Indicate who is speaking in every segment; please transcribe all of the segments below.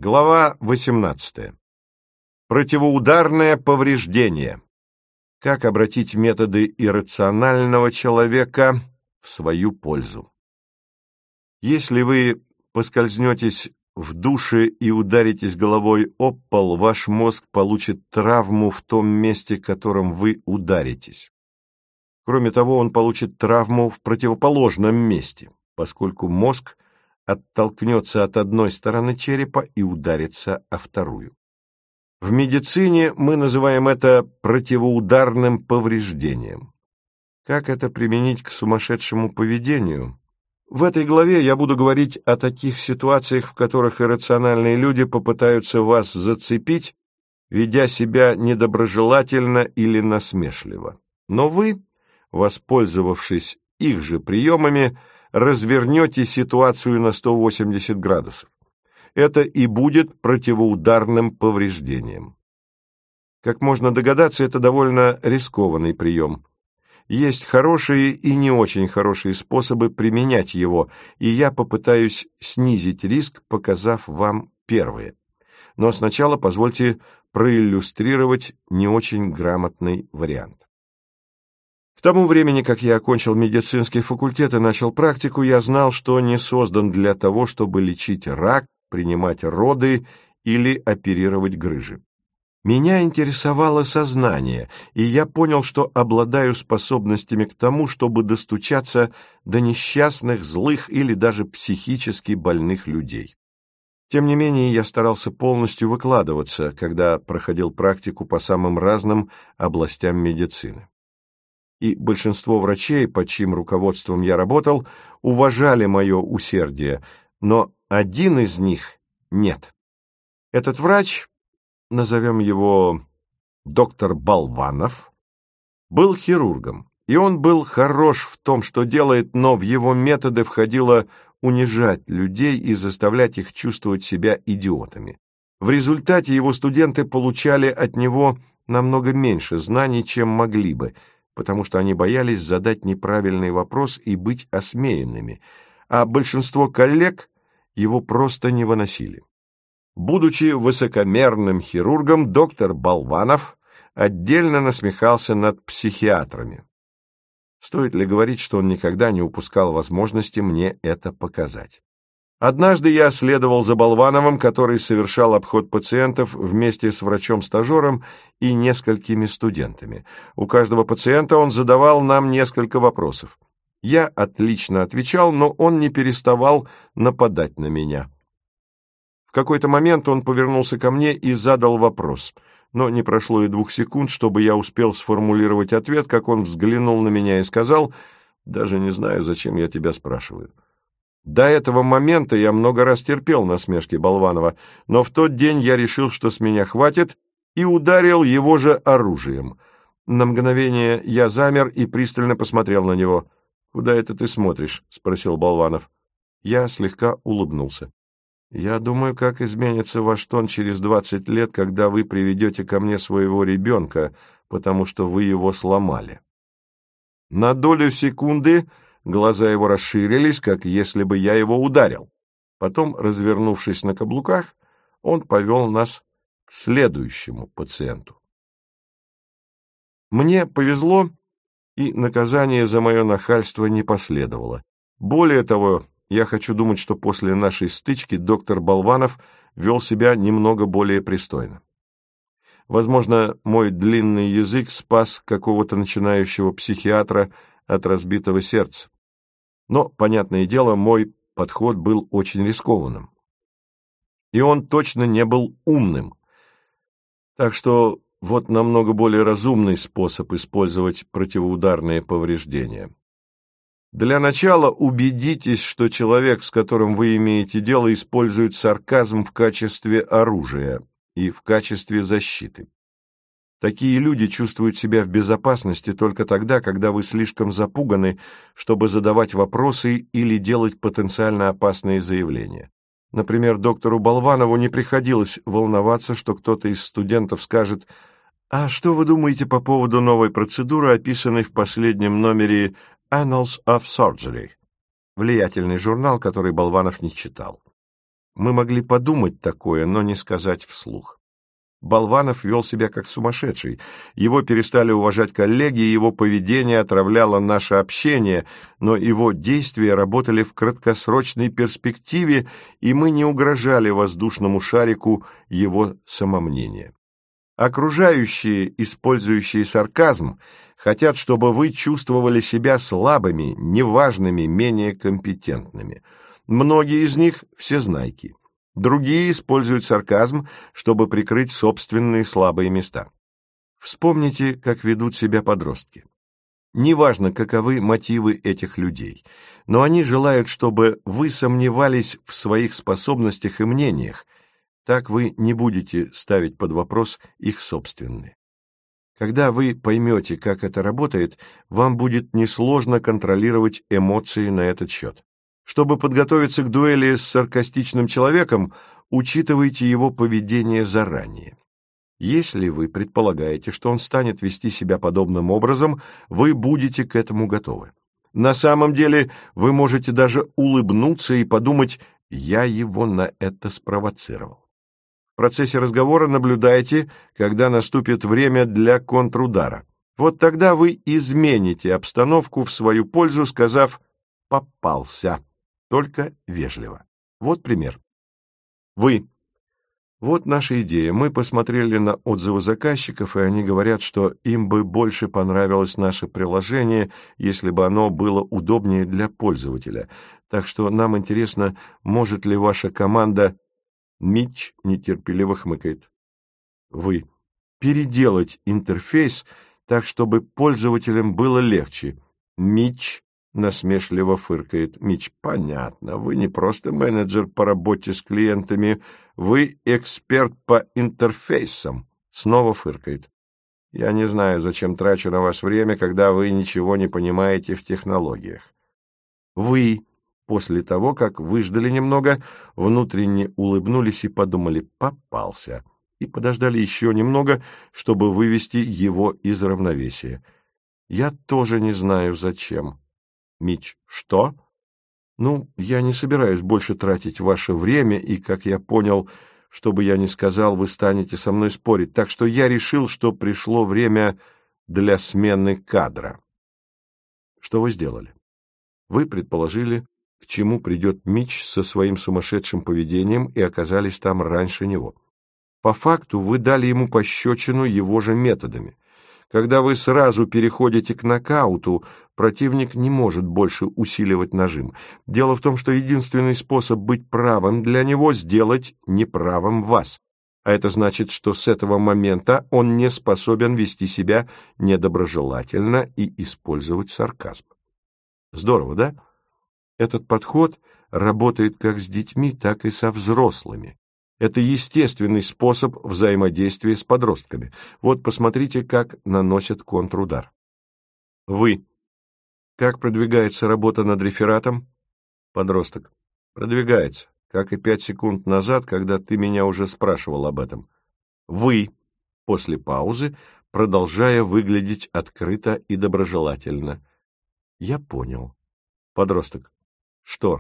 Speaker 1: Глава 18. Противоударное повреждение. Как обратить методы иррационального человека в свою пользу? Если вы поскользнетесь в душе и ударитесь головой об пол, ваш мозг получит травму в том месте, которым вы ударитесь. Кроме того, он получит травму в противоположном месте, поскольку мозг оттолкнется от одной стороны черепа и ударится о вторую. В медицине мы называем это противоударным повреждением. Как это применить к сумасшедшему поведению? В этой главе я буду говорить о таких ситуациях, в которых иррациональные люди попытаются вас зацепить, ведя себя недоброжелательно или насмешливо. Но вы, воспользовавшись их же приемами, развернете ситуацию на 180 градусов. Это и будет противоударным повреждением. Как можно догадаться, это довольно рискованный прием. Есть хорошие и не очень хорошие способы применять его, и я попытаюсь снизить риск, показав вам первые. Но сначала позвольте проиллюстрировать не очень грамотный вариант. К тому времени, как я окончил медицинский факультет и начал практику, я знал, что не создан для того, чтобы лечить рак, принимать роды или оперировать грыжи. Меня интересовало сознание, и я понял, что обладаю способностями к тому, чтобы достучаться до несчастных, злых или даже психически больных людей. Тем не менее, я старался полностью выкладываться, когда проходил практику по самым разным областям медицины. И большинство врачей, под чьим руководством я работал, уважали мое усердие, но один из них нет. Этот врач, назовем его доктор Болванов, был хирургом, и он был хорош в том, что делает, но в его методы входило унижать людей и заставлять их чувствовать себя идиотами. В результате его студенты получали от него намного меньше знаний, чем могли бы, потому что они боялись задать неправильный вопрос и быть осмеянными, а большинство коллег его просто не выносили. Будучи высокомерным хирургом, доктор Болванов отдельно насмехался над психиатрами. Стоит ли говорить, что он никогда не упускал возможности мне это показать? Однажды я следовал за Болвановым, который совершал обход пациентов вместе с врачом-стажером и несколькими студентами. У каждого пациента он задавал нам несколько вопросов. Я отлично отвечал, но он не переставал нападать на меня. В какой-то момент он повернулся ко мне и задал вопрос, но не прошло и 2 секунд, чтобы я успел сформулировать ответ, как он взглянул на меня и сказал: «Даже не знаю, зачем я тебя спрашиваю». До этого момента я много раз терпел насмешки Болванова, но в тот день я решил, что с меня хватит, и ударил его же оружием. На мгновение я замер и пристально посмотрел на него. «Куда это ты смотришь?» — спросил Болванов. Я слегка улыбнулся. «Я думаю, как изменится ваш тон через 20 лет, когда вы приведете ко мне своего ребенка, потому что вы его сломали». На долю секунды глаза его расширились, как если бы я его ударил. Потом, развернувшись на каблуках, он повел нас к следующему пациенту. Мне повезло, и наказание за мое нахальство не последовало. Более того, я хочу думать, что после нашей стычки доктор Болванов вел себя немного более пристойно. Возможно, мой длинный язык спас какого-то начинающего психиатра от разбитого сердца. Но, понятное дело, мой подход был очень рискованным. И он точно не был умным. Так что вот намного более разумный способ использовать противоударные повреждения. Для начала убедитесь, что человек, с которым вы имеете дело, использует сарказм в качестве оружия и в качестве защиты. Такие люди чувствуют себя в безопасности только тогда, когда вы слишком запуганы, чтобы задавать вопросы или делать потенциально опасные заявления. Например, доктору Болванову не приходилось волноваться, что кто-то из студентов скажет: «А что вы думаете по поводу новой процедуры, описанной в последнем номере Annals of Surgery?» Влиятельный журнал, который Болванов не читал. Мы могли подумать такое, но не сказать вслух. Болванов вел себя как сумасшедший. Его перестали уважать коллеги, его поведение отравляло наше общение, но его действия работали в краткосрочной перспективе, и мы не угрожали воздушному шарику его самомнения. Окружающие, использующие сарказм, хотят, чтобы вы чувствовали себя слабыми, неважными, менее компетентными. Многие из них – всезнайки. Другие используют сарказм, чтобы прикрыть собственные слабые места. Вспомните, как ведут себя подростки. Неважно, каковы мотивы этих людей, но они желают, чтобы вы сомневались в своих способностях и мнениях, так вы не будете ставить под вопрос их собственные. Когда вы поймете, как это работает, вам будет несложно контролировать эмоции на этот счет. Чтобы подготовиться к дуэли с саркастичным человеком, учитывайте его поведение заранее. Если вы предполагаете, что он станет вести себя подобным образом, вы будете к этому готовы. На самом деле вы можете даже улыбнуться и подумать «я его на это спровоцировал». В процессе разговора наблюдайте, когда наступит время для контрудара. Вот тогда вы измените обстановку в свою пользу, сказав «попался». Только вежливо. Вот пример. Вы. Вот наша идея. Мы посмотрели на отзывы заказчиков, и они говорят, что им бы больше понравилось наше приложение, если бы оно было удобнее для пользователя. Так что нам интересно, может ли ваша команда... Митч нетерпеливо хмыкает. Вы. Переделать интерфейс так, чтобы пользователям было легче. Митч насмешливо фыркает. Митч, понятно, вы не просто менеджер по работе с клиентами, вы эксперт по интерфейсам. Снова фыркает. Я не знаю, зачем трачу на вас время, когда вы ничего не понимаете в технологиях. Вы, после того, как выждали немного, внутренне улыбнулись и подумали «попался», и подождали еще немного, чтобы вывести его из равновесия. Я тоже не знаю, зачем. Митч, что? Ну, я не собираюсь больше тратить ваше время, и, как я понял, что бы я ни сказал, вы станете со мной спорить, так что я решил, что пришло время для смены кадра. Что вы сделали? Вы предположили, к чему придет Митч со своим сумасшедшим поведением, и оказались там раньше него. По факту вы дали ему пощечину его же методами. Когда вы сразу переходите к нокауту, противник не может больше усиливать нажим. Дело в том, что единственный способ быть правым для него — сделать неправым вас. А это значит, что с этого момента он не способен вести себя недоброжелательно и использовать сарказм. Здорово, да? Этот подход работает как с детьми, так и со взрослыми. Это естественный способ взаимодействия с подростками. Вот посмотрите, как наносят контрудар. Вы. Как продвигается работа над рефератом? Подросток. Продвигается, как и 5 секунд назад, когда ты меня уже спрашивал об этом. Вы. После паузы, продолжая выглядеть открыто и доброжелательно. Я понял. Подросток. Что?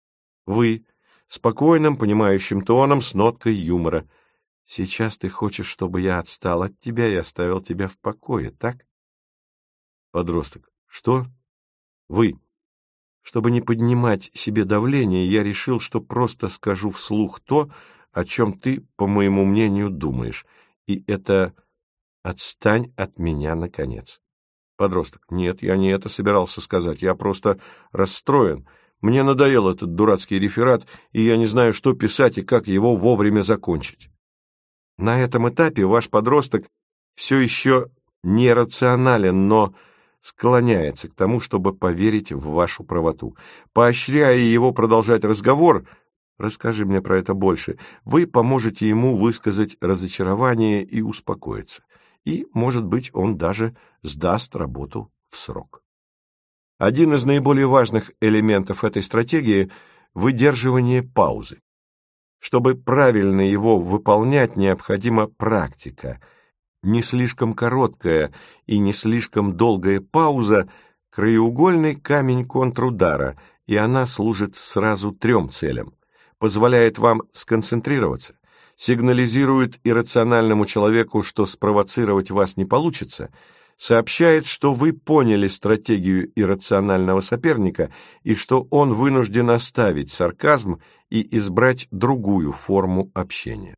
Speaker 1: Вы. Спокойным, понимающим тоном, с ноткой юмора. Сейчас ты хочешь, чтобы я отстал от тебя и оставил тебя в покое, так? Подросток. Что? Вы. Чтобы не поднимать себе давление, я решил, что просто скажу вслух то, о чем ты, по моему мнению, думаешь. И это «отстань от меня, наконец». Подросток. Нет, я не это собирался сказать, я просто расстроен. Мне надоел этот дурацкий реферат, и я не знаю, что писать и как его вовремя закончить. На этом этапе ваш подросток все еще нерационален, но склоняется к тому, чтобы поверить в вашу правоту. Поощряя его продолжать разговор, расскажи мне про это больше, вы поможете ему высказать разочарование и успокоиться. И, может быть, он даже сдаст работу в срок. Один из наиболее важных элементов этой стратегии – выдерживание паузы. Чтобы правильно его выполнять, необходима практика. Не слишком короткая и не слишком долгая пауза – краеугольный камень контрудара, и она служит сразу 3 целям. позволяет вам сконцентрироваться, сигнализирует иррациональному человеку, что спровоцировать вас не получится, сообщает, что вы поняли стратегию иррационального соперника и что он вынужден оставить сарказм и избрать другую форму общения.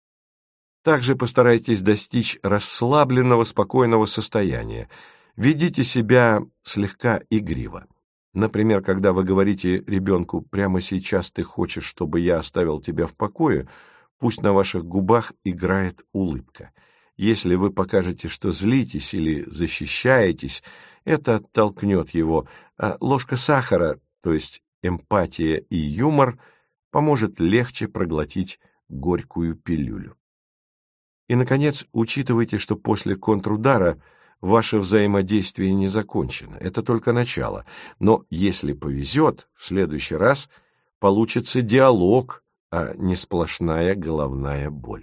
Speaker 1: Также постарайтесь достичь расслабленного, спокойного состояния. Ведите себя слегка игриво. Например, когда вы говорите ребенку «прямо сейчас ты хочешь, чтобы я оставил тебя в покое», пусть на ваших губах играет улыбка. Если вы покажете, что злитесь или защищаетесь, это оттолкнет его, а ложка сахара, то есть эмпатия и юмор, поможет легче проглотить горькую пилюлю. И, наконец, учитывайте, что после контрудара ваше взаимодействие не закончено, это только начало, но если повезет, в следующий раз получится диалог, а не сплошная головная боль.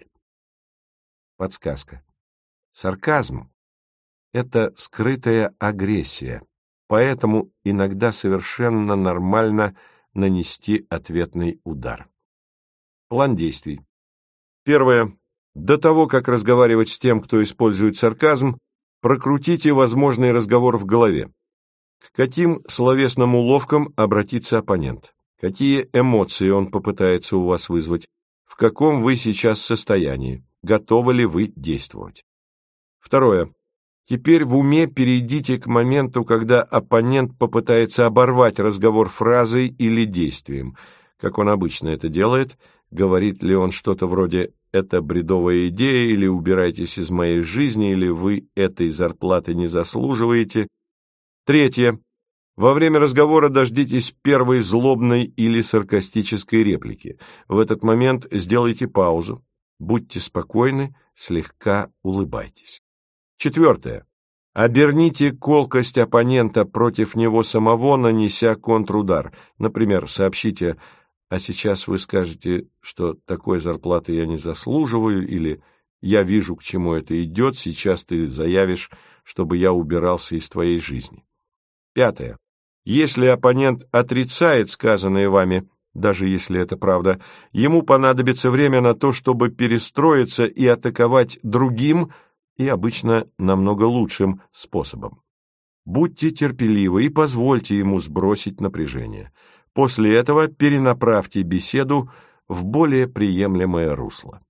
Speaker 1: Подсказка. Сарказм – это скрытая агрессия, поэтому иногда совершенно нормально нанести ответный удар. План действий. Первое. До того, как разговаривать с тем, кто использует сарказм, прокрутите возможный разговор в голове. К каким словесным уловкам обратится оппонент? Какие эмоции он попытается у вас вызвать? В каком вы сейчас состоянии? Готовы ли вы действовать? Второе. Теперь в уме перейдите к моменту, когда оппонент попытается оборвать разговор фразой или действием. Как он обычно это делает, говорит ли он что-то вроде «это бредовая идея» или «убирайтесь из моей жизни» или «вы этой зарплаты не заслуживаете». Третье. Во время разговора дождитесь первой злобной или саркастической реплики. В этот момент сделайте паузу, будьте спокойны, слегка улыбайтесь. Четвертое. Оберните колкость оппонента против него самого, нанеся контрудар. Например, сообщите: «А сейчас вы скажете, что такой зарплаты я не заслуживаю», или «Я вижу, к чему это идет, сейчас ты заявишь, чтобы я убирался из твоей жизни». Пятое. Если оппонент отрицает сказанное вами, даже если это правда, ему понадобится время на то, чтобы перестроиться и атаковать другим и обычно намного лучшим способом. Будьте терпеливы и позвольте ему сбросить напряжение. После этого перенаправьте беседу в более приемлемое русло.